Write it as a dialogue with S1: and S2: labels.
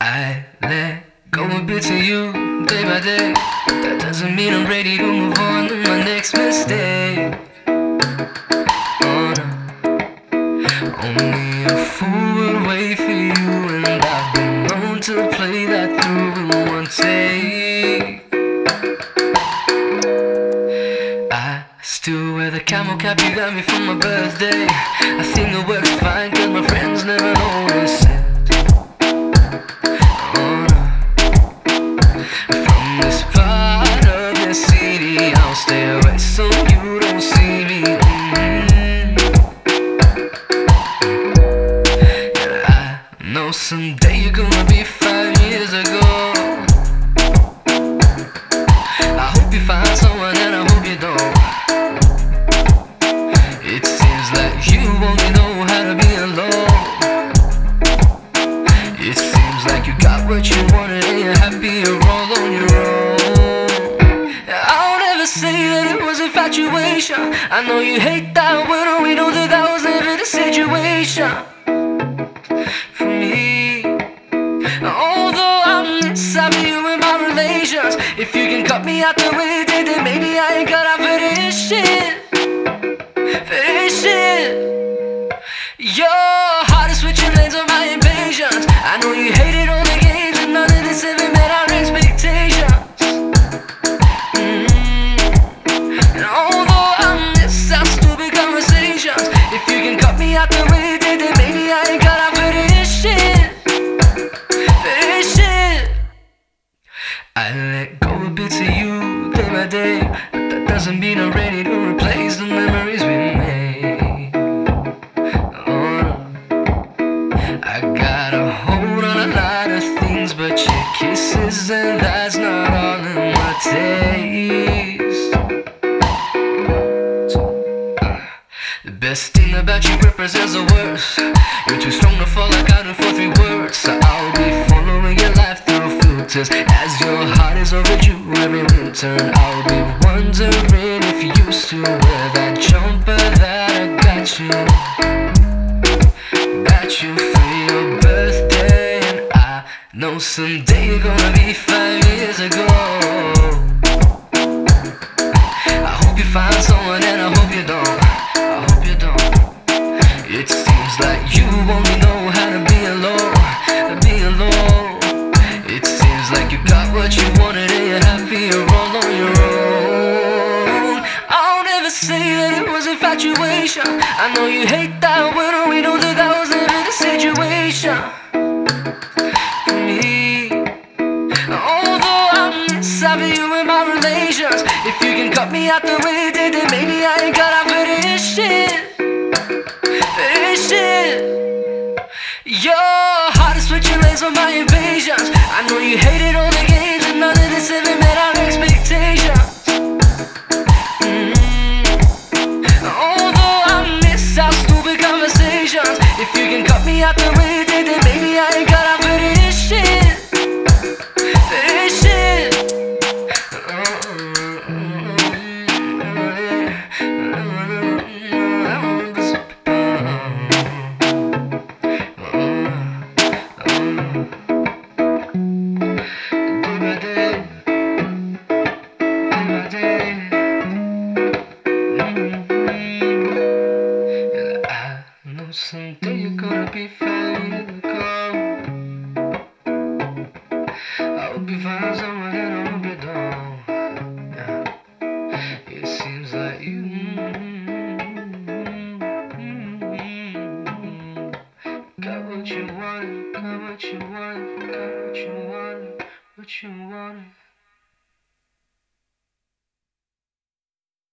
S1: I let go a bit to you day by day. That doesn't mean I'm ready to move on to my next mistake. Oh no, only a fool would wait for you, and I've been known to play that through in one take. I still wear the camel cap you got me for my birthday. I think it works fine cause my friends never notice it. Someday you're gonna be 5 years ago. I hope you find someone and I hope you don't. It seems like you only know how to be alone. It seems like you got what you wanted and you're happy you're all on your own. I'll never say that it was infatuation. I know you hate that word, and we know that that was never the situation. Although I'm savvy with my relations, if you can cut me out the way you did, then maybe I ain't cut out for this shit. For this shit. Your heart is switching lanes on my impatience. I know you hated all the games, and none of this ever met our expectations. And although I miss our stupid conversations, if you can cut me out the way you did, then maybe I ain't cut out for this shit. I let go a bit to you day by day, but that doesn't mean I'm ready to replace the memories we made. Oh no, I got a hold on a lot of things, but your kisses, and that's not all in my taste. The best thing about you represents the worst. You're too strong to fall like I do for 3 words, so I'll be following your life through filters. As your heart is overdue every return, I'll be wondering if you used to wear that jumper that I got you for your birthday. And I know someday you're gonna be 5 years ago. I hope you find someone and I hope you don't. I hope you don't. It seems like you only know how to be alone, be alone. It seems like you got what you wanted and you're happy you're all on your own. I'll never say that it was infatuation. I know you hate that word, and we know that that was never the situation for me. Although I'm savvy with my relations, if you can cut me out the way you did, then maybe I ain't cut out for this shit. For this shit. Your heart is switching lanes on my impatience. I know you hated all the games, and none of this ever met our expectations. Although I miss our stupid conversations, if you can cut me out the way you did, then maybe I ain't cut out for this shit. For this shit. Someday you're gonna be 5 years ago. I hope you find someone and I hope you don't. Yeah. It seems like you got what you wanted, got what you wanted, got what you wanted, what you wanted.